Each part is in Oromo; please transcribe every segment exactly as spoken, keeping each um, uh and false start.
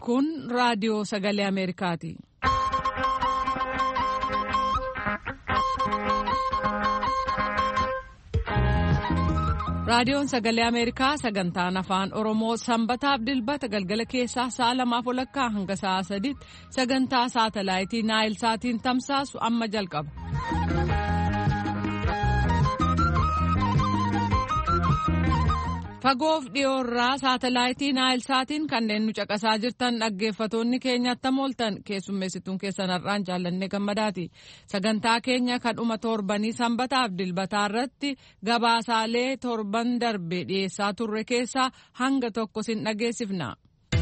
Kun raadiyoo sagalee Ameerikaati. Raadiyoon sagalee Ameerikaa sagantaan afaan Oromoo sanbataaf dilbata galgala keessaa sa'a lamaaf walakkaa hanga sa'a sadiitti sagantaa saatalaayitii Naayil Saatiin tamsaasu amma jalqaba. Fagoof dhiyoorraa saatalaayitii Naayil Saatiin kanneen nu caqasaa jirtan dhaggeeffatoonni keenyatti mooltan keessummeessituun keessan har'aan jaallannee gammadaati. Sagantaa keenya kan dhuma torbanii sanbataaf dilbataa irratti gabaasaalee torban darbe dhiyeessaa turre keessaa hanga tokko sin dhageessifna.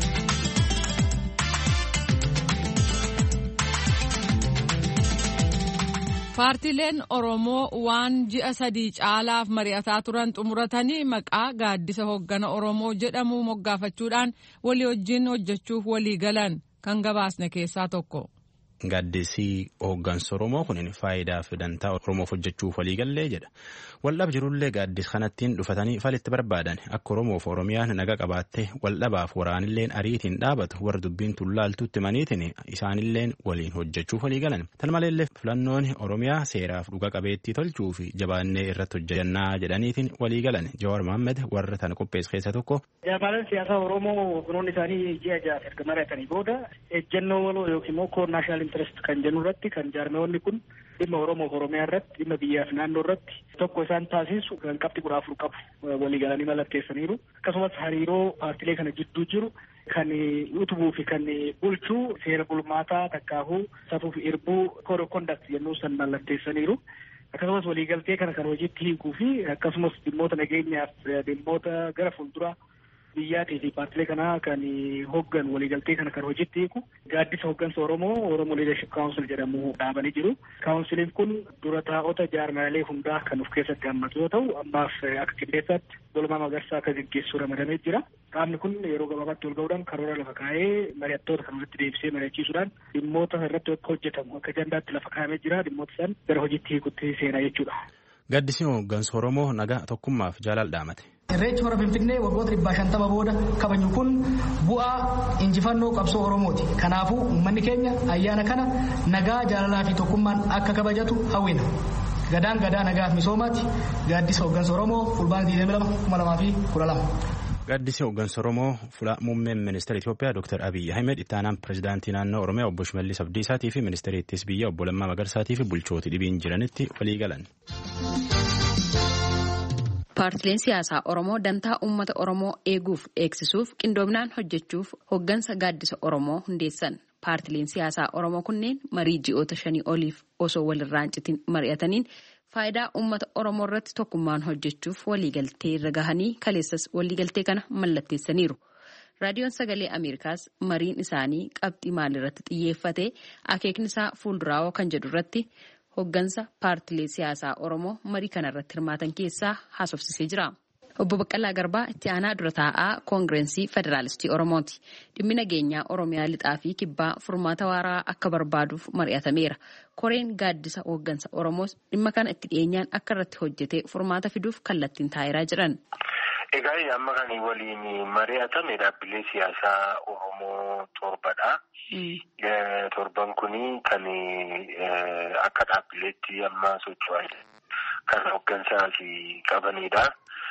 Paartileen Oromoo waan ji'a sadii caalaaf mari'ataa turan xumuratanii maqaa gaaddisa hoggana Oromoo jedhamu moggaafachuudhaan walii wajjin hojjechuuf walii galan kan gabaasne keessaa tokko. Gaaddisii hooggansa Oromoo kun faayidaa fi dantaa Oromoof hojjechuuf walii gallee jedha. Waldhab jirullee gaaddis kanattiin dhufatanii falitti barbaadan akka Oromoof Oromiyaan naga qabaattee waldhabaaf waraanilleen ariitiin dhaabatu warra dubbiin tullaaltuutti maniitiin isaanilleen waliin hojjechuuf walii galan. Tan maleellee filannoon Oromiyaa seeraaf dhuga qabeettii tolchuu fi jabaannee irratti hojjannaa jedhaniitiin walii galan. Jawaar Mohaammed warra tan qopheesse keessa tokko. Jaamaaleen siyaasa Oromoo kunuun isaanii ji'a ja'a erga mari'atanii booda ejjennoo waloo yookiin immoo koor naashinaal intarest kan jennu irratti kan jaarmeewwanni kun dhimma Oromoof Oromiyaa irratti dhimma biyyaaf naannoo irratti tokko isaan taasisu kan qabxii kudha afur qabu walii galanii mallatteessaniiru. Akkasumas hariiroo paartilee kana jidduu jiru kan utubuu fi kan bulchuu seera bulmaataa takkaahuu safuu fi irbuu kood of kondaakt jennuu san mallatteessaniiru. Akkasumas waliigaltee kana kan hojiitti hiikuu fi akkasumas dhimmoota nageenyaaf dhimmoota gara fuulduraa biyyaatii fi paartilee kanaa kan hoggan waliigaltee kana kan hojiitti hiiku gaaddisa hoggansa Oromoo Oromoo Leadership Council jedhamu dhaabanii jiru. Kaawunsiliin kun dura taa'ota jaarmaalee hundaa kan of keessatti hammatu yoo ta'u ammaaf akka qindeessaatti Dulmaa Magarsaa akka gaggeessuu ramadamee jira. Qaamni kun yeroo gabaabaatti wal ga'uudhaan karoora lafa kaa'ee mari'attoota kan walitti deebisee mari'achiisuudhaan dhimmoota irratti akka hojjetamu akka ajandaatti lafa kaa'amee jira. Dhimmoota san gara hojiitti hiikutti seenaa jechuudha. Gaaddisni hooggansa Oromoo nagaa tokkummaaf jaalala dhaamate. Irreechi hora Finfinnee waggoota dhibba shantama booda kabaju kun bu'aa injifannoo qabsoo Oromooti. Kanaafuu uummanni keenya ayyaana kana nagaa jaalalaa fi tokkummaan akka kabajatu hawwina. Gadaan gadaa nagaaf misoomaati. Gaaddisa hooggansa Oromoo fulbaana digdamii lama kuma lamaa fi kudha lama. Gaaddisni hooggansa Oromoo fuula muummeen ministeera Itoophiyaa Dr. Abiy Ahmed itti aanaan pirezidaantii naannoo Oromiyaa obbo Shimallis Abdiisaatii fi ministeera ittisa biyyaa obbo Lammaa Magarsaatii fi bulchooti dhibiin jiranitti walii galan. Paartileen siyaasaa Oromoo dantaa uummata Oromoo eeguuf eegsisuuf qindoominaan hojjechuuf hooggansa gaaddisa Oromoo hundeessan. Paartileen siyaasaa Oromoo kunneen marii ji'oota shanii oliif osoo walirraa hin citin mari'ataniin faayidaa uummata Oromoo irratti tokkummaan hojjechuuf waliigaltee irra gahanii kaleessas waliigaltee kana mallatteessaniiru. Raadiyoon sagalee Ameerikaas mariin isaanii qabxii maalirratti xiyyeeffate akeekni isaa fuulduraa kan jedhu irratti hooggansa paartilee siyaasaa Oromoo marii kanarratti hirmaatan keessaa haasofsisee jira. Obbo Baqqalaa Garbaa itti aanaa dura taa'aa Koongireensii Federaalistii Oromooti. Dhimmi nageenyaa Oromiyaa lixaa fi kibbaa furmaata waaraa akka barbaaduuf mari'atameera. Koreen gaaddisa hooggansa Oromoos dhimma kana itti dhiyeenyaan akka irratti hojjetee furmaata fiduuf kallattiin taa'eeraa jiran. Egaa amma kan waliin mari'atame dhaabbilee siyaasaa Oromoo torbadha. Torban kuni kan akka dhaabbileetti amma socho'an kan hooggansaa fi qabanidha.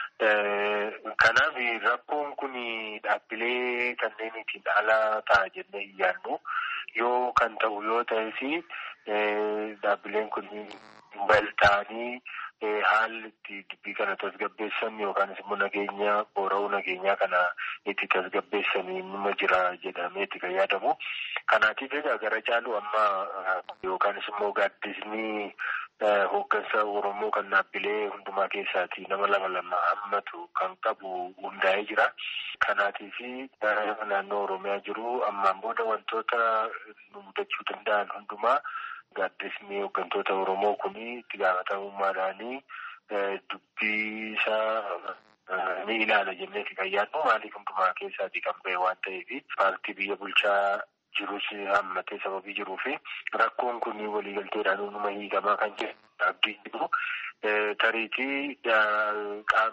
Kanaaf rakkoon kun dhaabbilee kanneenitiin ala ta'a jennee hin yaadnu yoo kan ta'u yoo ta'e fi dhaabbileen kun bal'aanii haalli itti dubbii kana tasgabbeessan yookaan immoo nageenya boora'uu nageenyaa kana itti tasgabbeessan nima jira jedhamee itti kan yaadamu. Kanaatiif egaa gara caalu amma yookaan immoo gaaddisni hooggansa Oromoo kan dhaabbilee hundumaa keessaati nama lama lama hammatu kan qabu hundaa'ee jira. Kanaatiif naannoo Oromiyaa jiru ammaan booda wantoota nu mudachuu danda'an hundumaa gaaddisni hooggantoota Oromoo kun itti gaafatamummaadhaanii dubbii isaa ni ilaala jenneeti kan yaadnu maaliif hundumaa keessaati kan ba'e waan ta'eef paartii biyya bulchaa jirus hammatee sababii jiruu fi rakkoon kun waliigalteedhaan uumama hiikamaa kan jiru abdii jiru tariitii qaamni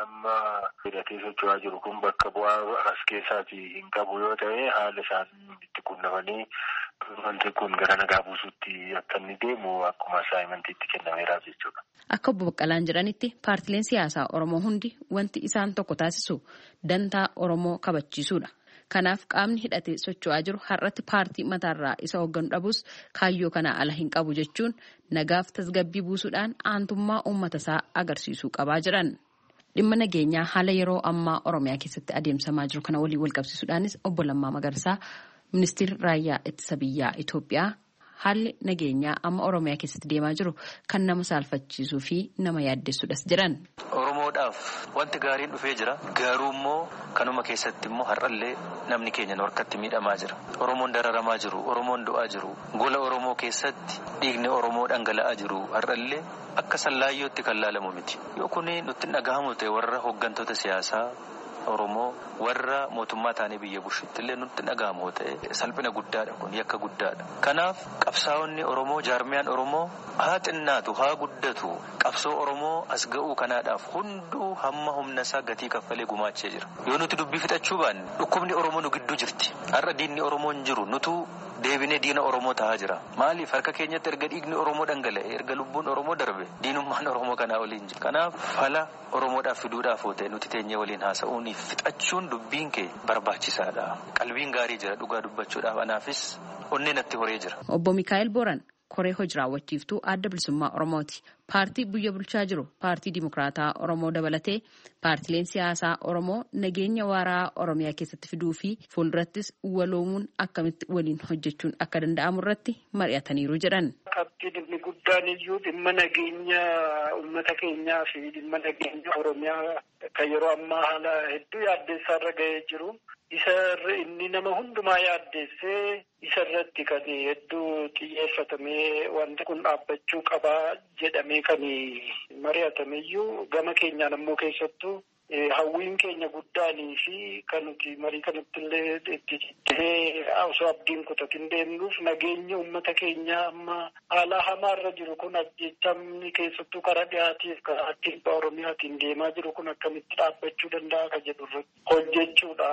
amma hidhatee socho'aa jiru kun bakka bu'aa as keessaati hin qabu yoo ta'e haala isaan itti qunnamanii wanti kun gara nagaa buusuutti akka inni deemu akkuma asaayimantiitti kennameeraaf jechuudha. Akka obbo Baqqalaan jedhanitti paartileen siyaasaa Oromoo hundi wanti isaan tokko taasisu dantaa Oromoo kabachiisuudha. Kanaaf qaamni hidhatee socho'aa jiru har'atti paartii mataarraa isa hoogganu dhabus kaayyoo kanaa ala hin qabu jechuun nagaaf tasgabbii buusuudhaan aantummaa uummata isaa agarsiisuu qabaa jiran. Dhimma nageenyaa haala yeroo ammaa Oromiyaa keessatti adeemsamaa jiru kana waliin wal qabsiisuudhaanis obbo Lammaa Magarsaa ministeerri raayyaa ittisa biyyaa Itoophiyaa haalli nageenyaa amma Oromiyaa keessatti deemaa jiru kan nama saalfachiisuu fi nama yaaddessuudhas jedhan. Oromoodhaaf wanti gaariin dhufee jira. Garuu immoo kanuma keessatti immoo har'allee namni keenya harkatti miidhamaa jira. Oromoon dararamaa jiru, Oromoon du'aa jiru. Gola Oromoo keessatti dhiigni Oromoo dhangala'aa jiru har'allee akka sallaayyootti kan laalamu miti. Yoo kuni nutti hin dhagahamu ta'e warra hooggantoota siyaasaa Oromoo warra mootummaa taanee biyya bushitti illee nutti dhagahamu ta'e salphina guddaadha kun yakka guddaadha. Kanaaf qabsaa'onni Oromoo jaarmiyaan Oromoo haa xinnaatu haa guddatu qabsoo Oromoo as ga'uu kanaadhaaf hunduu hamma humna isaa gatii kaffalee gumaachee jira. Yoo nuti dubbii fixachuu baanne dhukkubni Oromoo nu gidduu jirti. Har'a diinni Oromoo hin jiru nutu deebinee diina Oromoo tahaa jira. Maaliif harka keenyatti erga dhiigni Oromoo dhangala'e erga lubbuun Oromoo darbe diinummaan Oromoo kanaa waliin jira. Kanaaf fala Oromoodhaaf fiduudhaaf ta'e nuti teenyee waliin haasa'uun fixachuun dubbiin kee barbaachisaadha. Qalbiin gaarii jira dhugaa dubbachuudhaaf anaafis onneen natti horee jira. Obbo Mikaa'el Booran koree hojii raawwachiiftuu adda bilisummaa Oromooti. Paartii biyya bulchaa jiru paartii Dimokiraataa Oromoo dabalatee paartileen siyaasaa Oromoo nageenya waaraa Oromiyaa keessatti fiduu fi fuuldurattis waloomuun akkamitti waliin hojjechuun akka danda'amu irratti mari'ataniiru jedhan. Qabxiin inni guddaan iyyuu dhimma nageenya uummata keenyaa fi dhimma nageenya Oromiyaa kan yeroo ammaa haala hedduu yaaddeessaa irra ga'ee jiru. Isa inni nama hundumaa yaaddeessee isa irratti kan hedduu xiyyeeffatamee wanti kun dhaabbachuu qabaa jedhamee kan mari'atameyyuu gama keenyaan ammoo keessattuu hawwiin keenya guddaanii fi kan nuti marii kanatti illee itti cittee osoo abdiin kutatin deemnuuf nageenya uummata keenyaa amma haala hamaarra jiru kun ajjechamni keessattuu karaa dhiyaatiif karaa kibba Oromiyaatiin deemaa jiru kun akkamitti dhaabbachuu danda'a kan jedhu irratti hojjechuudha.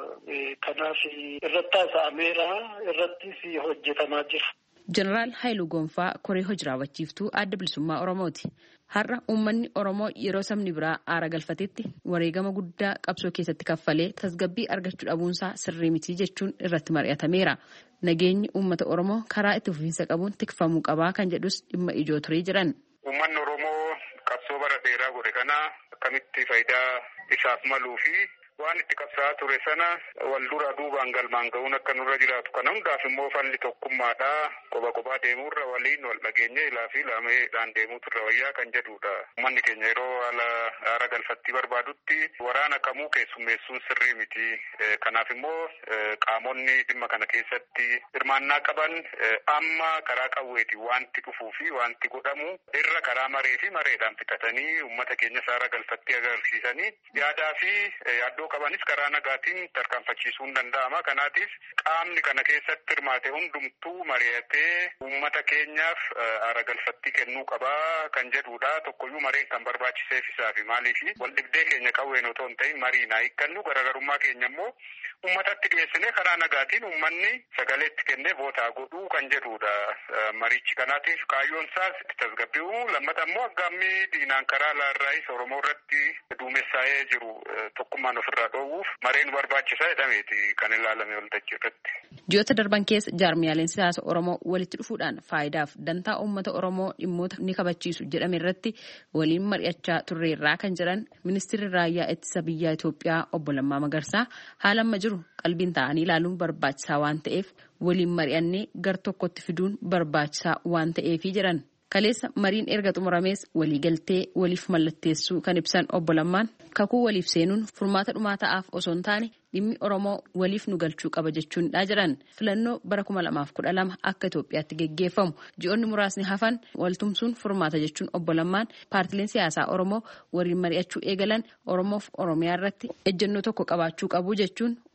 Kanaaf irratti haasa'ameera irrattis hojjetamaa jira. Jeneraal Haayiluu Gonfaa koree hojii raawwachiiftuu adda bilisummaa Oromooti. Har'a uummanni Oromoo yeroo sabni biraa aara galfatetti wareegama guddaa qabsoo keessatti kaffalee tasgabbii argachuu dhabuunsaa sirrii miti jechuun irratti mari'atameera. Nageenyi uummata Oromoo karaa itti fufiinsa qabuun tikfamuu qabaa kan jedhus dhimma ijoo turee jiran. Uummanni Oromoo qabsoo bara dheeraa godhe kana akkamitti faayidaa isaaf maluu fi waan itti qabsaa'aa ture sana wal dura duubaan galmaan ga'uun akka nurra jiraatu kana hundaaf immoo falli tokkummaadha. Qoba qobaa deemuurra waliin wal dhageenya ilaa fi laameedhaan deemuutu irra wayyaa kan jedhudha. Uummanni keenya yeroo haala aara galfattii barbaadutti waraana kamuu keessummeessuun sirrii miti. Kanaaf immoo qaamonni dhimma kana keessatti hirmaannaa qaban amma karaa qawweeti wanti dhufuu fi wanti godhamu irra karaa maree fi mareedhaan fixatanii uummata keenyas aara galfattii agarsiisanii yaadaa fi yaaddoo qabanis karaa nagaatiin tarkaanfachiisuun danda'ama. Kanaatiif qaamni kana keessatti hirmaate hundumtuu mari'atee uummata keenyaaf aara galfattii kennuu qabaa kan jedhudha. Tokkoyyuu mareen kan barbaachiseef isaa fi maaliifi wal dhibdee keenya qawween otoo hin ta'in mariin haa hiikkannu garaagarummaa keenya immoo uummatatti dhiyeessinee karaa nagaatiin uummanni sagalee itti kennee vootaa godhuu kan jedhudha. Marichi kanaatiif kaayyoon isaas itti tasgabbi'uu lammata immoo aggaammii diinaan karaa laarraayis Oromoo irratti duumessaa'ee jiru tokkummaan ofirraa dhoowwuuf mareen barbaachisaa jedhameeti kan ilaalame waltajjii irratti. Ji'oota darban keessa jaarmiyaaleen siyaasa Oromoo walitti dhufuudhaan faayidaaf dantaa uummata Oromoo dhimmoota ni kabachiisu jedhame irratti waliin mari'achaa turreerraa kan jedhan ministeerri raayyaa ittisa biyyaa Itoophiyaa obbo Lammaa Magarsaa haala amma jiru qalbiin ta'anii ilaaluun barbaachisaa waan ta'eef waliin mari'annee gar tokkotti fiduun barbaachisaa waan ta'eefi jedhan. Kaleessa mariin erga xumuramees waliigaltee waliif mallatteessuu kan ibsan obbo Lammaan kakuu waliif seenuun furmaata dhumaa ta'aaf osoo hin taane dhimmi Oromoo waliif nu galchuu qaba jechuudha jedhan. Filannoo bara kuma lamaaf kudha lama akka Itoophiyaatti geggeeffamu ji'oonni muraasni hafan waltumsuun furmaata jechuun obbo Lammaan paartileen siyaasaa Oromoo waliin mari'achuu eegalan Oromoof Oromiyaa irratti ejjennoo tokko qabaachuu qabu jechuun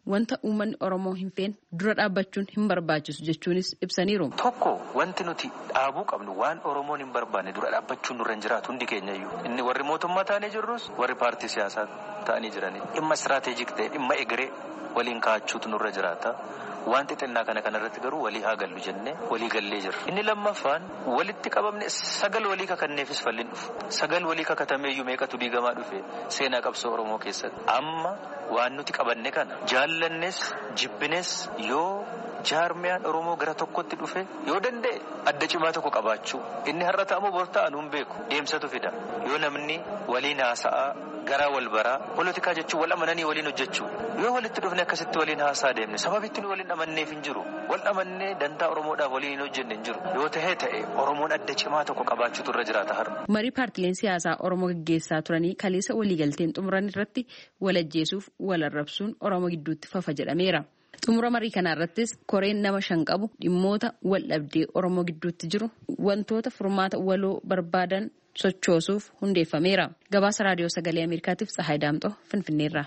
wanta uummanni Oromoo hin feene dura dhaabbachuun hin barbaachisu jechuunis ibsaniiru. Tokko wanti nuti dhaabuu qabnu waan Oromoon hin barbaanne dura dhaabbachuun nurra hin jiraatu hundi keenyayyuu. Inni warri mootummaa ta'anii jirrus warri paartii siyaasaa ta'anii jiranii dhimma istiraatejik ta'e dhimma egeree waliin kaachuutu nurra jiraata. Wanti xinnaa kana kanarratti garuu walii haa gallu jennee walii gallee jirra. Inni lammaffaan walitti qabamne sagal walii kakanneefis falliin dhufu. Sagal walii kakatameeyyuu meeqatu diigamaa dhufe seenaa qabsoo Oromoo keessatti. Amma waan nuti qabanne kana jaallannes jibbines yoo jaarmiyaan Oromoo gara tokkotti dhufe yoo danda'e adda cimaa tokko qabaachuu. Inni har'a ta'amu bor ta'an hin beeku deemsatu fida. Yoo namni waliin haasa'aa garaa wal baraa poolitikaa jechuun wal amananii waliin hojjechuu. Yoo walitti dhufne akkasitti waliin haasaa deemne sababitti waliin amanneef hin jiru. Wal amannee dantaa Oromoodhaaf waliin hin hojjenne hin jiru. Yoo ta'ee ta'e Oromoon adda cimaa tokko qabaachuutu irra jiraata har'a. Marii paartileen siyaasaa Oromoo gaggeessaa turanii kaleessa waliigalteen xumuran irratti wal ajjeesuuf wal arrabsuun Oromoo gidduutti fafa jedhameera. Xumura marii kana irrattis koreen nama shan qabu dhimmoota wal dhabdee Oromoo gidduutti jiru wantoota furmaata waloo barbaadan sochoosuuf hundeeffameera. Gabaasa raadiyoo sagalee Ameerikaatiif Tsahaay Daamxoo Finfinneerraa.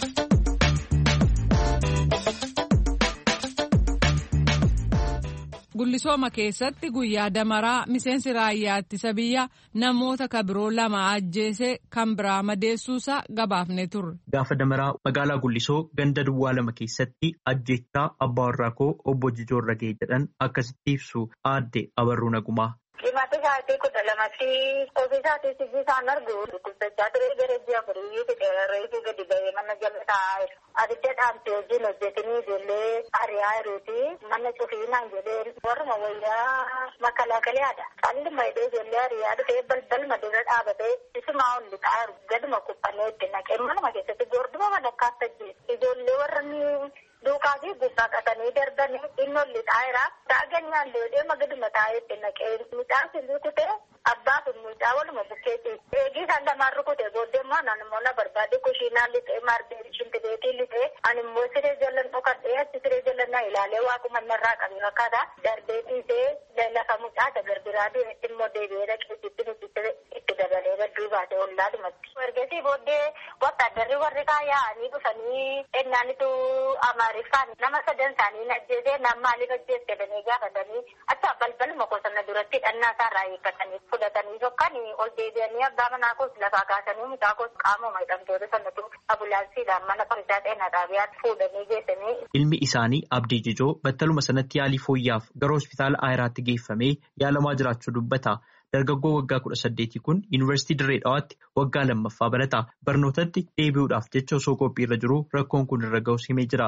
Gullisooma keessatti guyyaa damaraa miseensi raayyaa ittisa biyyaa namoota kabiroo lama ajjeese kan biraa madeessuusaa gabaafne turre. Gaafa damaraa magaalaa Gullisoo ganda duwwaa lama keessatti ajjeechaa abbaa warraa koo obbo Jijoo Ragee jedhan akkasitti ibsu aadde Abarruu Nagumaa. Qimate isaatii kudha lamatti ofii isaatii sijji isaan argu dubbachaa ture garejjii afurii reefi gadi ba'ee mana jala taa'e. Abidda dhaamtee wajjin hojjetanii ijoollee ari'aa jiruuti. Mana cufiinaan jedhee warruma wayyaa makalaakalaadha. Qalli maydee ijoollee ari'aa dhufee balbal madura dhaabatee isumaa ol lixaa jiru. Gaduma kubbannee itti naqee manuma keessatti gorduma madakkaatti ajjeese. Ijoollee warreen duukaa fi gubbaa qatanii darbanii inni ol lixaa jira. Taaganyaan deemee magaduma taa'ee itti naqee midhaan sirrii kutee abbaa fi mucaa waluma bukkeetti. Eegii isaan lamaan rukutee booddee immoo naan immoo na barbaade kushiinaan lixee maardee shimpileetii lixee ani immoo siree jalan dhokadhee achi siree jalan na ilaalee waaquma narraa qabii fakkaata darbee dhiisee lafa mucaa dagarbiraa deemetti immoo deebi'ee dhaqeessitti nuti itti dabalee badduu baatee ollaa dhumatti. Ergasii booddee wattaaddarri warri kaayyaa'anii dhufanii ennaanitu amaariffaan nama sadan isaanii ajjeesee nama maaliif ajjeesse jedhanii gaafatanii acha balbaluma qosanna duratti dhannaa isaarraa eeggatanii fudhatanii sokkanii ol deebi'anii abbaa manaa koos lafaa kaasanii mucaa koos qaamuma hidhamtoota sanatu ambulaansiidhaan mana fariisaa xeenaa xaabiyaatti fuudhanii geessanii. Ilmi isaanii Abdii Jijoo battaluma sanatti yaalii fooyyaaf gara hospitaala Ayiraatti geeffamee yaalamaa jiraachuu dubbata. Dargaggoo waggaa kudha saddeetii kun Yuunivarsiitii Dirree Dhawaatti waggaa lammaffaa barata. Barnootatti deebi'uudhaaf jecha osoo qophiirra jiru rakkoon kun irra ga'us himee jira.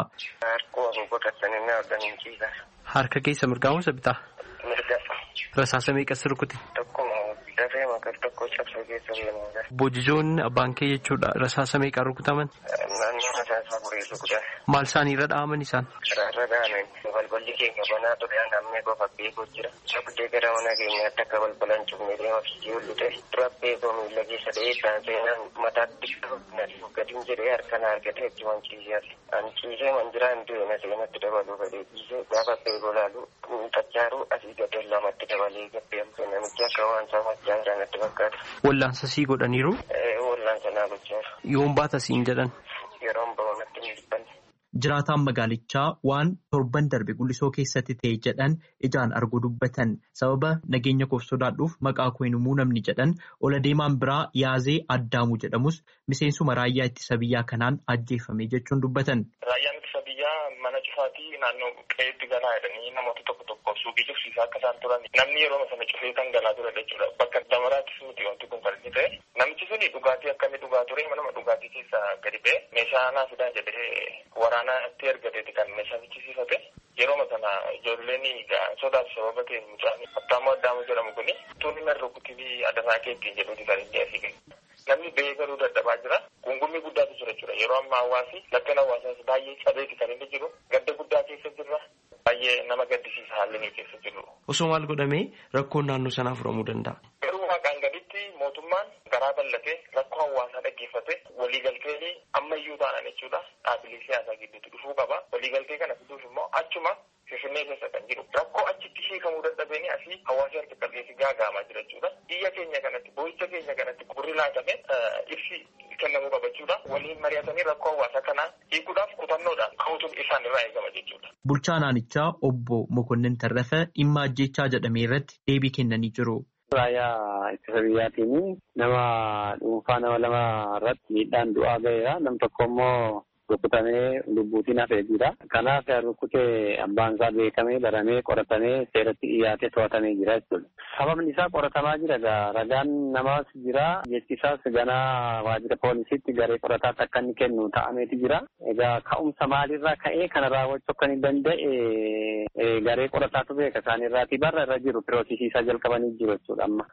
Harka keessa mirgaa moo bitaa? Mirga. Rasaasa meeqas rukuti? Tokkuma dafee maqal tokko cabsee keessa deemuudha. Bojijoonni abbaan kee jechuudha rasaasa meeqaan rukutaman? Naannoo rasaasa afurii rukutan. Maal isaan irra dha'aman isaan? Irra dha'aman balballi keenya banaa ture namni qofa beekuu jira. Sabdee gara mana keenyaatti akka balbalaan cufnee deema fiigee ullute dura beekoo miila keessa dha'ee isaan seenaan mataatti gadiin jedhee harkaan argatee itti wanciiseera. Ani ciisee manjiraan du'e na seenatti dabaluu gadhee ciisee gaafa beekoo laalu xachaaruu asii gadee lamatti dabalee gabbeemte namichi akka waan saamachaa jiranatti fakkaata. Wallaansa sii godhaniiru? Wallaansa naa gochaa jiru. Yoon baata siin jedhan? Yeroon ba'oonatti hin dhibbanne. Jiraataan magaalichaa waan torban darbe Gullisoo keessatti ta'e jedhan ijaan arguu dubbatan sababa nageenya koof sodaadhuuf maqaa koo hin himuu namni jedhan ola deemaan biraa Yaazee Addaamuu jedhamus miseensuma raayyaa ittisa biyyaa kanaan ajjeefame jechuun dubbatan. Raayyaan ittisa biyyaa mana cufaatii naannoo qe'eetti galaa jedhanii namoota tokko tokko suuqii cufsiisaa akka isaan turan namni yeroo sana cufee kan galaa ture jechuudha. Bakka damaraattis miti wanti kun kan inni ta'e namichi suni dhugaatii akka inni dhugaa ture manuma dhugaatii keessa gadi ba'e meeshaa naa fidaa jedhee waraanaa itti ergateeti kan meeshaa fichisiifate yeroo sana ijoolleen sodaaf sababa ta'e mucaan Attaamoo Addaamuu jedhamu kuni tuunni na rukutii adasaa keettiin jedhuuti kan inni asii namni ba'ee garuu dadhabaa jira. Gungummii guddaatu jira jechuudha. Yeroo ammaa hawaasi lakkan hawaasaas baay'ee cabeeti kan inni jiru. Gadda guddaa keessa jirra. Baay'ee nama gaddisiisa haalli nuyi keessa jirru. Osoo maal godhamee rakkoon naannoo sanaa furamuu danda'a? Garuu waaqaan gaditti mootummaan garaa bal'atee rakkoo hawaasaa dhaggeeffate waliigaltee ammayyuu taanaan jechuudha. Dhaabbilee siyaasaa gidduutti dhufuu qaba. Waliigaltee kana fiduuf immoo achuma Finfinnee keessa kan jiru rakkoo achitti hiikamuu dadhabeenii asii hawaasa harka qalleessi gaagaamaa jira jechuudha. Biyya keenya kanatti boo'icha keenya kanatti gurri laatame ibsi kennamuu qaba jechuudha. Waliin mari'atanii rakkoo hawaasa kanaa hiikuudhaaf kutannoodhaan ka'uutu isaan irraa eegama jechuudha. Bulchaa naannichaa obbo Mokonnin Tarrafa dhimma ajjechaa jedhame irratti deebii kennanii jiru. Raayyaa ittisa biyyaatiin nama dhuunfaa nama lama irratti miidhaan du'aa ga'eera. Nam tokko immoo rukutamee lubbuutiin hafee jira. Kanaaf rukutee abbaan isaa beekamee baramee qoratamee seeratti dhiyaatee to'atamee jira jechuudha. Sababni isaa qoratamaa jira. Ragaan namaas jira. Jechi isaas ganaa waajjira poolisiitti garee qorataatti akka inni kennu ta'ameeti jira. Egaa ka'umsa maalirraa ka'ee kana raawwachuu akka inni danda'e garee qorataatu beeka. Isaanirraatii barra irra jiru piroosisiisaa jalqabanii jiru jechuudha amma.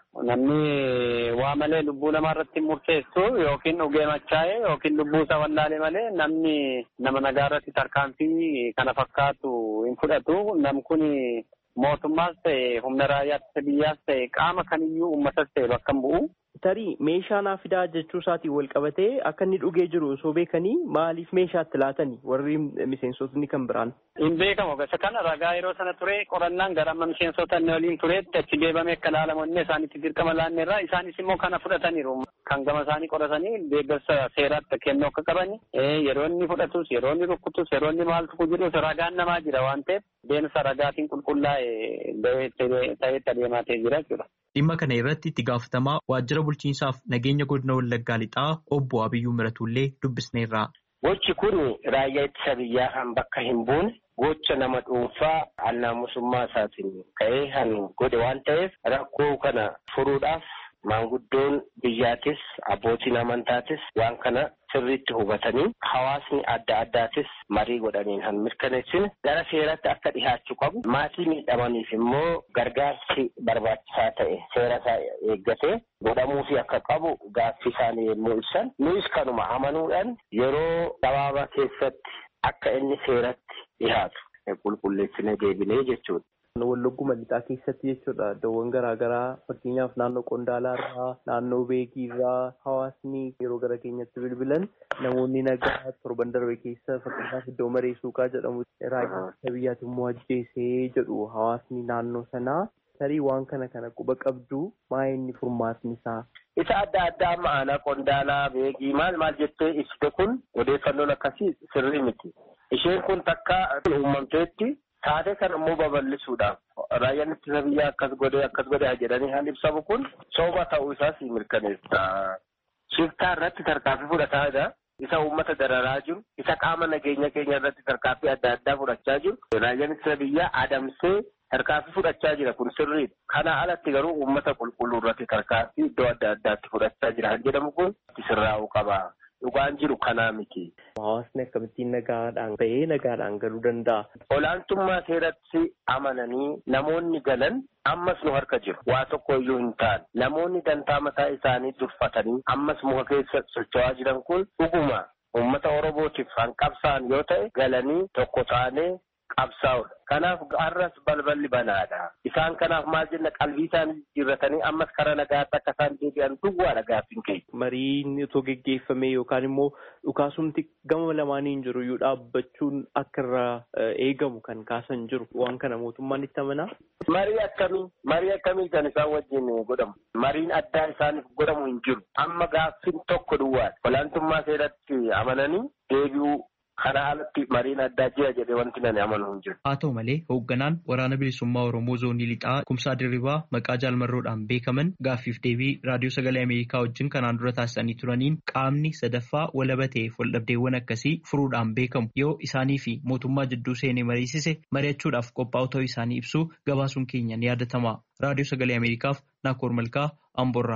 Namni waa malee lubbuu namaa irratti murteessu yookiin dhugee machaa'e yookiin lubbuu isaa wallaalee malee namni nama nagaa irratti tarkaanfii kana fakkaatu hin fudhatu. Nam kun mootummaas ta'e humna raayyaa biyyaas ta'e qaama kamiyyuu uummatas ta'e bakka hin bu'u. Tarii meeshaa naa fidaa jechuu isaatiin wal qabatee akka inni dhugee jiru osoo beekanii maaliif meeshaatti laatanii warri miseensotni kan biraan? Hin beekamu. Gosa kana ragaa yeroo sana ture qorannaan gara amma miseensota inni waliin tureetti achi deebamee akka ilaalamu inni isaanitti dirqama laanneerra isaanis immoo kana fudhataniiru. Kan gama isaanii qoratanii deeggarsa seeraatti kennuu akka qabani yeroo inni fudhatus yeroo inni rukkutus yeroo inni maaltu jirus ragaan namaa jira waan ta'eef deemsa ragaatiin qulqullaa'ee ta'etti adeemaa ta'ee jira jechuudha. Dhimma kana irratti itti gaafatamaa waajjira bulchiinsaaf nageenya godina Wallaggaa Lixaa obbo Abiyyuu Miratullee dubbisneerra. Gochi kun raayyaa ittisa biyyaa kan bakka hin buune gocha nama dhuunfaa annaamusummaa isaatiin ka'ee kan godhe waan ta'eef rakkoo kana furuudhaaf maanguddoon biyyaatis abbootiin amantaatis waan kana sirriitti hubatanii hawaasni adda addaatis marii godhaniin kan mirkaneessine gara seeratti akka dhihaachuu qabu. Maatii miidhamaniif immoo gargaarsi barbaachisaa ta'e seera isaa eeggatee godhamuufi akka qabu gaaffii isaanii yommuu ibsan nuyis kanuma amanuudhaan yeroo gabaabaa keessatti akka inni seeratti dhihaatu qulqulleessine deebinee jechuudha. Wallagguma lixaa keessatti jechuudha iddoowwan garaagaraa fakkeenyaaf naannoo Qondaalaa irraa naannoo Beekii irraa hawaasni yeroo gara keenyatti bilbilan namoonni nagaa torban darbe keessa fakkeenyaaf iddoo Maree Suuqaa jedhamu raayyaa biyyaatti immoo ajjeesee jedhu hawaasni naannoo sanaa. Tarii waan kana kana quba qabdu maa inni furmaatni isaa? Isa adda addaa ma'aana Qondaalaa Beekii maal maal jettee ibsite kun odeeffannoon akkasii sirrii miti. Isheen kun takka uumamteetti taatee kan immoo babal'isuudhaaf raayyaan ittisa biyyaa akkas godhee akkas godhee jedhanii kan ibsamu kun soba ta'uu isaas mirkaneessa. Shiftaa irratti tarkaanfii fudhataa jira. Isa uummata dararaa jiru. Isa qaama nageenya keenya irratti tarkaanfii adda addaa fudhachaa jiru. Raayyaan ittisa biyyaa adamsee tarkaanfii fudhachaa jira kun sirriidha. Kana alatti garuu uummata qulqulluu irratti tarkaanfii iddoo adda addaatti fudhachaa jira kan jedhamu kun sirraa'uu qaba. Dhugaan jiru kanaa miti. Hawaasni akkamittiin nagaadhaan bahee nagaadhaan galuu danda'a? Olaantummaa seeratti amananii namoonni galan ammas nu harka jiru. Waa tokko iyyuu hin taane. Namoonni dantaa mataa isaanii durfatanii ammas muka keessa socho'aa jiran kun dhuguma uummata Oromootiif kan qabsaan yoo ta'e galanii tokko taanee qabsaa'udha. Kanaaf har'as balballi banaadha. Isaan kanaaf maal jenna qalbii isaanii jijjiirratanii ammas karaa nagaatti akka isaan deebi'an duwwaadha gaaffiin keenya. Mariin otoo geggeeffame yookaan immoo dhukaasumti gama lamaaniin jiru iyyuu dhaabbachuun akka irraa eegamu kan kaasan jiru. Waan kana mootummaan itti amanaa? Marii akkamii marii akkamii kan isaan wajjin godhamu? Mariin addaa isaaniif godhamu hin jiru. Amma gaaffiin tokko duwwaadha. Olaantummaa seeratti amananii deebi'uu. Kana alatti mariin addaa jira jedhee wanti nani amanu hin jiru. Haa ta'u malee hoogganaan waraana bilisummaa Oromoo zoonii lixaa Kumsaa Dirribaa maqaa jaalmarroodhaan beekaman gaaffiif deebii raadiyoo sagalee Ameerikaa wajjin kanaan dura taasisanii turaniin qaamni sadaffaa walaba ta'eef waldhabdeewwan akkasii furuudhaan beekamu yoo isaanii fi mootummaa jidduu seenee mariisise mari'achuudhaaf qophaa'u ta'uu isaanii ibsuu gabaasuun keenya ni yaadatama. Raadiyoo sagalee Ameerikaaf Naakoor Malkaa Amboorraa.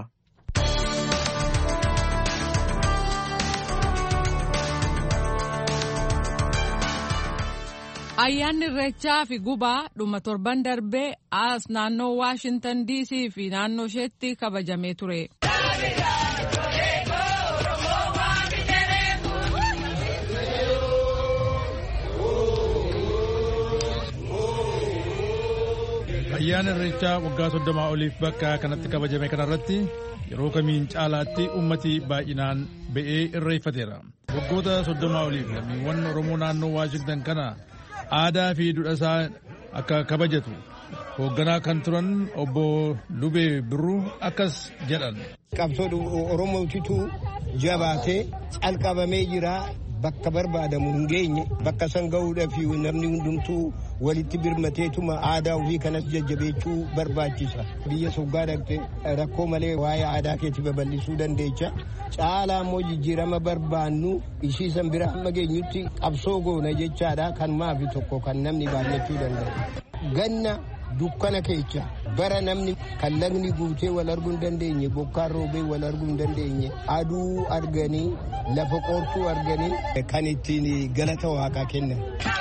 Ayyaanni Irreechaa fi gubaa dhuma torban darbee as naannoo Waashintan D C fi naannoo isheetti kabajamee ture. Ayyaana Irreechaa waggaa soddomaa oliif bakka kanatti kabajame kanarratti yeroo kamiin caalaatti ummati baay'inaan ba'ee irreeffateera. Waggoota soddomaa oliif lammiiwwan Oromoo naannoo Waashintan kana aadaa fi duudhaa akka kabajatu hoogganaa kan turan obbo Lubee Birruu akkas jedhan. Qabsoo Oromootitu jabaatee calqabamee jira. Bakka barbaadamu hin geenye bakka san ga'uudhaaf namni hundumtuu walitti birmateetuma aadaa ofii kanas jajjabeechuu barbaachisa. Biyya soggaa dhaqxe rakkoo malee waa'ee aadaa keetti babal'isuu dandeecha. Caalaa immoo jijjiirama barbaannu ishii san bira hamma geenyutti qabsoo goona jechaadha. Kan maafi tokko kan namni baay'achuu danda'a. Ganna dukkana keessa bara namni kan lagni guutee wal arguu hin dandeenye bokkaan roobee wal arguu hin dandeenye aduu arganii lafa qoortuu arganii kan ittiin galata waaqaa kennan.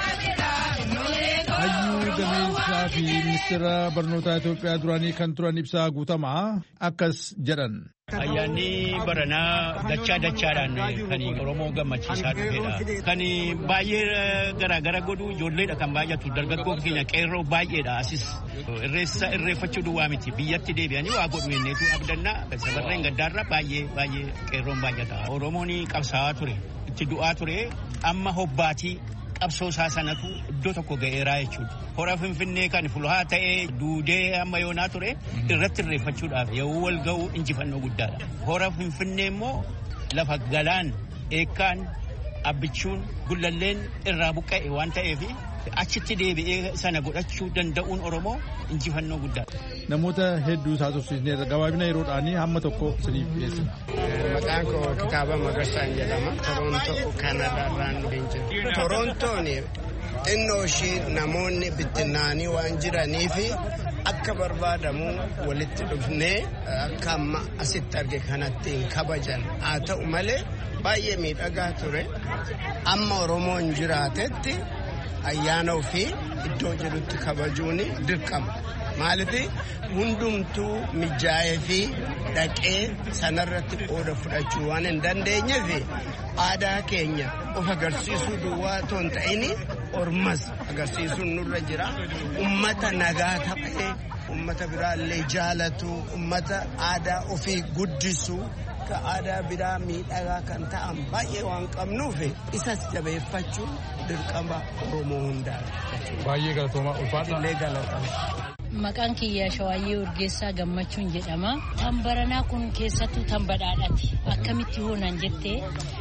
Hayyuu gameessaa fi ministeera barnootaa Itoophiyaa duraanii kan turan Ibsaa Guutamaa akkas jedhan. Ayyaanni baranaa dachaa dachaadhaan kan Oromoo gammachiisaa dhufedha. Kan baay'ee garaagara godhu ijoolleedha kan baay'atu dargaggoon keenya qeerroo baay'eedha asis irreessa irreeffachuu duwwaa miti biyyatti deebi'anii waa godhu jenneetu abdannaa sabarreen gaddaarra baay'ee baay'ee qeerroon baay'ata. Oromoon qabsaa'aa ture itti du'aa ture amma hobbaatii qabsoo isaa sanatu iddoo tokko ga'eeraa jechuudha. Hora Finfinnee kan fulhaa ta'ee duudee amma yoonaa ture irratti irreeffachuudhaaf yoo wal ga'u injifannoo guddaadha. Hora Finfinnee immoo lafa galaan eekkaan abbichuun gullalleen irraa buqqa'e waan ta'eef achitti deebi'ee sana godhachuu danda'uun Oromoo injifannoo guddaadha. Namoota hedduu isaa tursiisneerra gabaabina yeroodhaan hamma tokko isiniif dhiyeessina. Maqaan koo Kitaaba Magarsaan jedhama. Torontoo Kanadaarraan dhufee Torontoon xinnoo ishii namoonni bittinnaanii waan jiraniif akka barbaadamu walitti dhufnee akka amma asitti arge kanatti kabajan haa ta'u malee baay'ee miidhagaa ture. Amma Oromoon jiraatetti ayyaana ofii iddoo jedhutti kabajuun dirqama. Maaliif hundumtuu mijaa'ee fi dhaqee sanarratti qooda fudhachuu waan hin dandeenyeef aadaa keenya of agarsiisuu duwwaa otoo hin ta'in ormas agarsiisuun nurra jira. Ummata nagaa ta'ee ummata biraallee jaalatu ummata aadaa ofii guddisu ka aadaa biraa miidhagaa kan ta'an baay'ee waan qabnuuf isas jabeeffachuu dirqama Oromoo hundaadha. Baay'ee galatoomaa ulfaadha. Illee galatama. Maqaan kiyya Shawaayyee Urgeessaa Gammachuun jedhama. Tan baranaa kun keessattuu tan badhaadhaati. Akkamitti hoonan jettee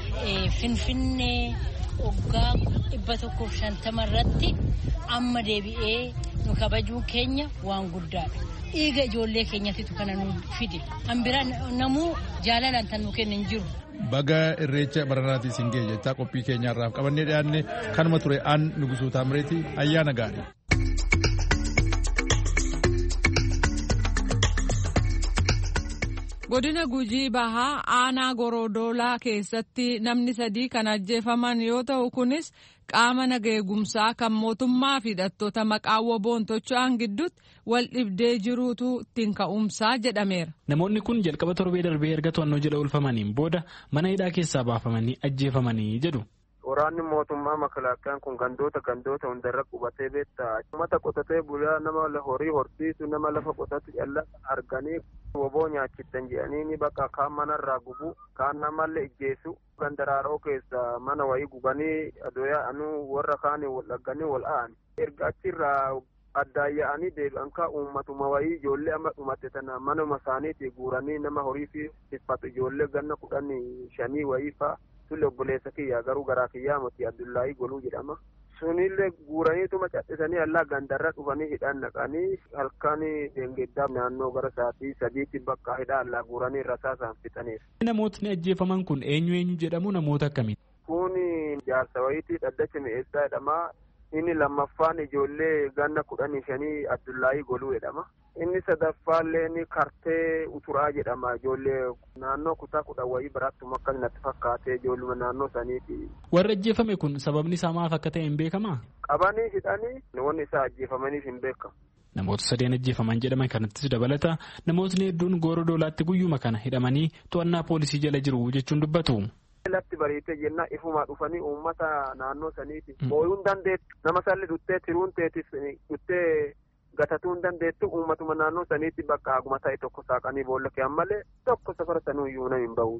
Finfinnee waggaa dhibba tokkoof shantama irratti amma deebi'ee nu kabajuu keenya waan guddaadha. Dhiiga ijoollee keenyatitu kana nu fide. Hambira namuu jaalalaan tan nu kennan jiru. Baga irreecha baranaatii isin ga'e jechaa qophii keenyaarraaf qabannee dhiyaanne kanuma ture aan Nugusuu Taamireeti ayyaana gaarii. Godina Gujii Bahaa aanaa Gorodoolaa keessatti namni sadii kan ajjeefaman yoo ta'u kunis qaama nageegumsaa kan mootummaa fi hidhattoota maqaa woboon tocho'an gidduutti wal dhibdee jiruutu ittiin ka'umsaa jedhameera. Namoonni kun jalqaba torbee darbee erga to'annoo jala oolfamaniin booda mana hidhaa keessaa baafamanii ajjeefamanii jedhu. Waraanni mootummaa makalaaqaan kun gandoota gandoota hundarra qubatee beektaa. Uummata qotatee bulaa nama horii horsiisu nama lafa qotatu calla arganii woboo nyaachittan jedhanii ni bakka kaan manarraa gubu kaan namallee ijjeessu. Gandaraaroo keessa mana wayii gubanii adoyaa anuu warra kaanii wal dhagganii wal aani. Erga achirraa addaan yaa'anii deebi'an kaa uummatuma wayii ijoollee amma dhumatte tana manuma isaaniitii guuranii nama horii fi siffatu ijoollee ganna kudhanii shanii wayii fa'a. Sulle obboleessa kiyyaa garuu garaa kiyyaa miti Abdullaahii Goluu jedhama. Sunillee guuraniituma cadhisanii allaa gandarra dhufanii hidhaan naqanii halkan deengeddaa naannoo gara sa'aatii sadiitti bakka hidhaa allaa guuranii rasaasaan fixaniif. Namootni ajjeefaman kun eenyu eenyu jedhamu namoota akkamiiti? Kun jaarsa wayiitii dhaddacha mi'eessaa jedhama. Inni lammaffaan ijoollee ganna kudhanii shanii Abdullaahii Goluu jedhama. Inni sadaffaallee ni kartee uturaa jedhama. Ijoollee naannoo kutaa kudhan wayii biraattuu akkas natti fakkaatee ijoolluma naannoo saniiti. Warri ajjeefame kun sababni isaa maaf akka ta'e hin beekamaa? Qabanii hidhanii wanni isaa ajjeefamaniif hin beekamu. Namoota sadeen ajjeefaman jedhaman kanattis dabalata namootni hedduun Gorodoolaatti guyyuma kana hidhamanii to'annaa poolisii jala jiru jechuun dubbatu. Latti bariitee jennaa ifumaa dhufanii uummata naannoo saniiti. Booyuun dandeettu nama salli duttee tiruun teetis duttee gatatuun dandeettu uummatuma naannoo saniitti bakka aguma ta'e tokko saaqanii boolla keeyyan malee tokko safara sanuu iyyuu nama hin bahu.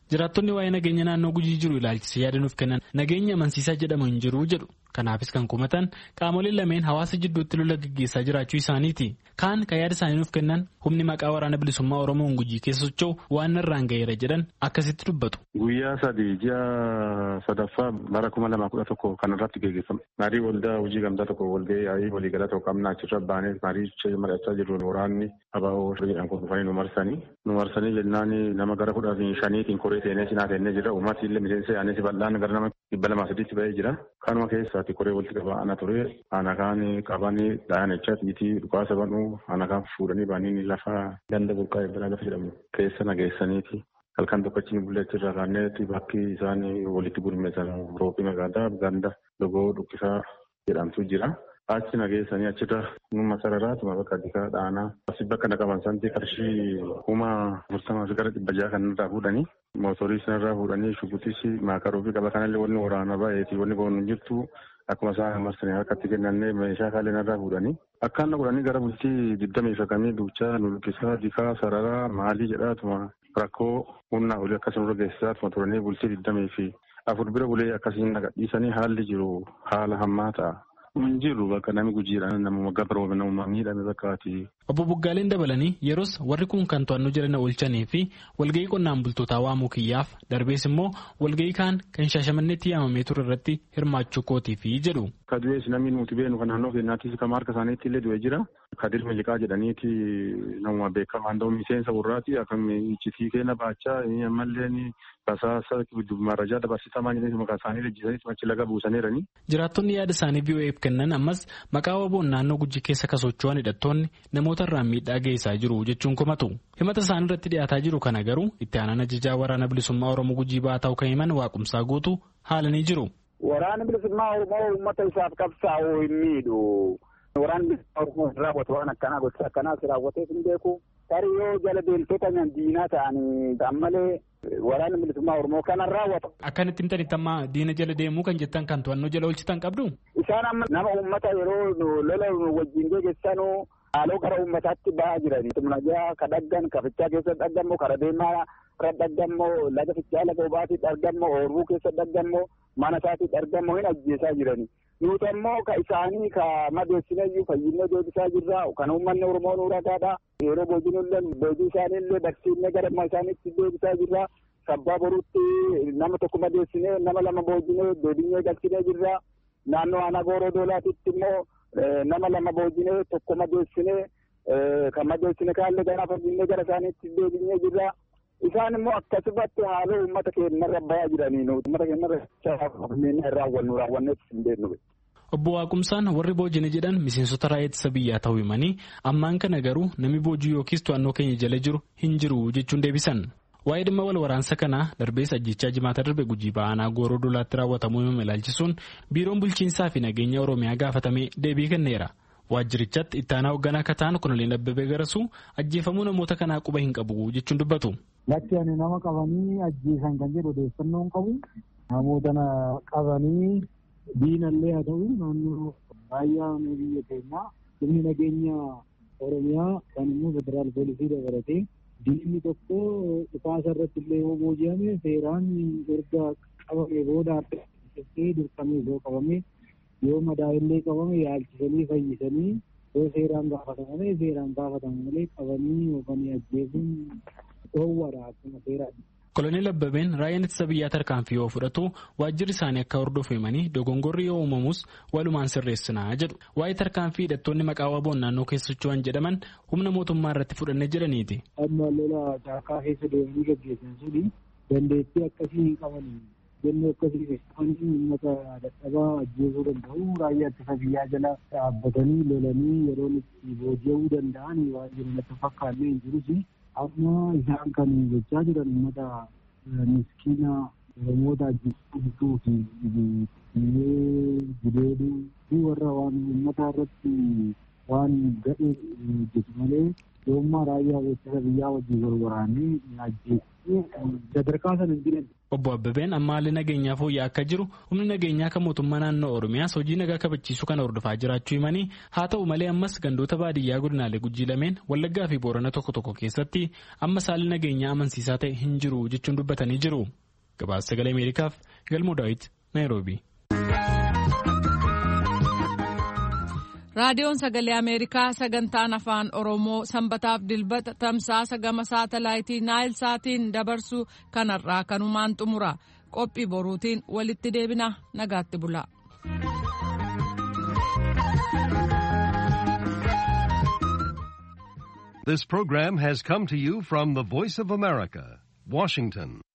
Jiraattonni waa'ee nageenya naannoo Gujii jiru ilaalchisee yaada nuuf kennan nageenya amansiisaa jedhamu hin jiru jedhu. Kanaafis kan kumatan qaamoleen lameen hawaasa jidduutti lola gaggeessaa jiraachuu isaaniiti. Kaan kan yaada isaanii nuuf kennan humni maqaa waraana bilisummaa Oromoo Gujii keessa socho'u waan irraan ga'eera jedhan akkasitti dubbatu. Guyyaa sadii ji'a sadaffaa bara kuma lama kudha tokko kan irratti gaggeeffame. Marii waldaa hojii gamtaa tokko walga'ee yaa'ii waliigala tokko qabnaa achirra baanee marii mari'achaa jirru waraanni abaa'oo jedhan kun dhufanii nu marsanii. Nu marsanii jennaan nama gara kudha shaniitiin koree seenee sinaa seennee jira. Uummati illee miseensa yaa'anii si bal'aan gara nama dhibba lamaa sadiitti ba'ee jira. Kanuma keessaati koree walitti qabaa ana ture. Ana kaan qabanii dhahan echaa tiitii dhukaasa banuu ana kaan fuudhanii baanii lafa ganda burqaa eebbiraa lafa jedhamu keessa nageessaniiti. Halkan tokkochi bulleechirra kaanneeti bakki isaan walitti gurmeessan roobii magaalaa ganda logoo dhukkisaa jedhamtu jira. Achi nageessanii achirra numa sararaatuma bakka addisaa dhaanaa asi bakka naqaban santi qarshii kuma afurtamaa fi gara dhibba jaha kan irraa fuudhanii mootorii sanarraa fuudhanii shubutis maakaroo fi qaba kanallee wanni waraana baay'eeti wanni boonu jirtu akkuma isaan marsanii harkatti kennannee meeshaa kaalee narraa fuudhanii akkaan godhanii gara bultii digdamii shakamii duuchaa nulkisaa dikaa sararaa maalii jedhaatuma rakkoo humnaa olii akkasuma geessisaatuma turanii bultii digdamii fi afur bira bulee akkasiin nagadhiisanii haalli jiru haala hammaa ta'a. Jiru bakka namni gujiidhaan nama waggaa baroobe nama miidhame bakkaati. Obbo Buggaaleen dabalanii yeroos warri kun kan to'annoo jiran oolchanii fi walga'ii qonnaan bultootaa waamuu kiyyaaf darbees immoo walga'ii kaan kan Shaashamanneetti yaamamee ture irratti hirmaachuu kootiifi jedhu. Kadu'ees namni nuti beenu kan naannoo keenyaattis kan harka isaaniitti illee du'ee jira. Kadir Miliqaa jedhaniiti nama beekamaa ta'u miseensa warraati akkam iccitii keenya baachaa ammallee basaasa marajaa dabarsitamaa jedhanii maqaa isaanii lejjisanii achi laga buusaniirani. Jiraattonni yaada isaanii V O Eef kennan ammas maqaa waboon naannoo Gujii keessa kan socho'an hidhattoonni namoota irraan miidhaa geessaa jiru jechuun komatu. Himata isaanii irratti dhiyaataa jiru kana garuu itti aanaan ajajaa waraana bilisummaa Oromoo Gujii ba'aa ta'uu kan himan Waaqumsaa guutuu haalanii jiru. Waraanni bilisummaa Oromoo uummata isaaf qabsaa'uu hin miidhu. Waraanni bilisummaa Oromoo raawwatu waan akkanaa gocha akkanaas raawwatee hin beeku. Tarii yoo jala deemtota diinaa ta'anii ammalee waraanni bilisummaa Oromoo kanan raawwatu. Akkanitti himtanitti amma diina jala deemuu kan jettan kan to'annoo jala oolchitan qabdu? Isaan amma nama uummata yeroo lola wajjin geggeessanuu haaloo gara uummataatti ba'aa jiranii. Tumnajaa ka dhaggan ka fichaa keessa dhaggammoo kara deemaa irra dhaggammoo laga fichaa laga obaatitti dhaggammoo oorbuu keessa dhaggammoo mana isaatitti dhaggammoo hin ajjeesaa jiranii. Nuti ammoo ka isaanii ka madeessinayyuu fayyinee deebisaa jirra kan uummanni Oromoo nuurataadha. Yeroo boojinillee boojii isaaniillee barsiifnee gara isaaniitti deebisaa jirra. Sabbaa boruutti nama tokko madeessinee nama lama boojinee deebinee galchinee jirra. Naannoo aanaa gooroo doolaatitti immoo nama lama boojinee tokko madeessinee kan madeessine kaallee gara fayyinee gara isaaniitti deebinee jirra. Isaan immoo akkasumatti haaloo uummata keenyarra ba'aa jiranii nuti uummata keenyarra raawwannu raawwannees hin beeknu. Obbo Waaqumsaan warri boojine jedhan miseensota raayyaa ittisa biyyaa ta'uu himanii ammaan kana garuu namni boojii yookiis to'annoo keenya jala jiru hin jiru jechuun deebisan. Waa'ee dhimma wal waraansa kanaa darbees ajjechaa jimaata darbe Gujii ba'aa gooroo dolaatti raawwatamuu himame ilaalchisuun biiroon bulchiinsaa fi nageenya Oromiyaa gaafatamee deebii kenneera. Waajjirichaatti itti aanaa hoogganaa akka ta'an Koloneel Abbabee Garasuu ajjeefamuu namoota kanaa quba hin qabu jechuun dubbatu. Lakki ani nama qabanii ajjeesan kan jedhu odeeffannoo hin qabu. Namoota qabanii diinallee haa ta'u naannoo raayyaa biyya keenyaa humni nageenya Oromiyaa kan immoo federaal poolisii dabalatee diinni tokko dhukaasa irratti illee yoo booji'ame seeraan erga qabame booda adda dirqamee yoo qabame yoo madaa'illee qabame yaalchisanii fayyisanii yoo seeraan gaafatamanii seeraan gaafatamu malee qabanii yookaan ajjeesuun dhoowwaadha akkuma seeraadha. Koloneel Abbabeen raayyaan ittisa biyyaa tarkaanfii yoo fudhatu waajjirri isaanii akka hordofu himanii dogongorri yoo uumamus walumaan sirreessinaa jedhu. Waa'ee tarkaanfii hidhattoonni maqaa waboon naannoo keessa socho'an jedhaman humna mootummaa irratti fudhannee jedhaniiti. Amma lola caakaa keessa deemanii gaggeessan suni dandeettii akkasii hin qabanii jennee akkasii keessatti uummata dadhabaa ajjeesuu danda'u raayyaa ittisa biyyaa jala dhaabbatanii lolanii yeroo itti booji'uu danda'an waan jiru natti fakkaannee hin jirus. Amma isaan kan gochaa jiran uummata miskiina Oromoota ajjeesuu fi gudeeduu fi warra waan uummata irratti waan gadhee hojjetu malee yoommaa raayyaa ittisa biyyaa wajjin wal waraanee ajjeessee sadarkaa sana hin jiran. Obbo Abbabeen amma haalli nageenyaa fooyya'aa akka jiru humni nageenyaa kan mootummaa naannoo Oromiyaas hojii nagaa kabachiisuu kana hordofaa jiraachuu himanii haa ta'u malee ammas gandoota baadiyyaa godinaalee Gujii lameen Wallaggaa fi Boorana tokko tokko keessatti ammas haalli nageenyaa amansiisaa ta'e hin jiru jechuun dubbatanii jiru. Gabaasa Sagalee Ameerikaaf Galmoo Daawit Naayiroobii. Raadiyoon Sagalee Ameerikaa sagantaan afaan Oromoo sanbataaf dilbata tamsaasa gama saatalaayitii Naayil Saatiin dabarsu kanarraa kanumaan xumura. Qophii boruutiin walitti deebina nagaatti bula. This program has come to you from the Voice of America, Washington.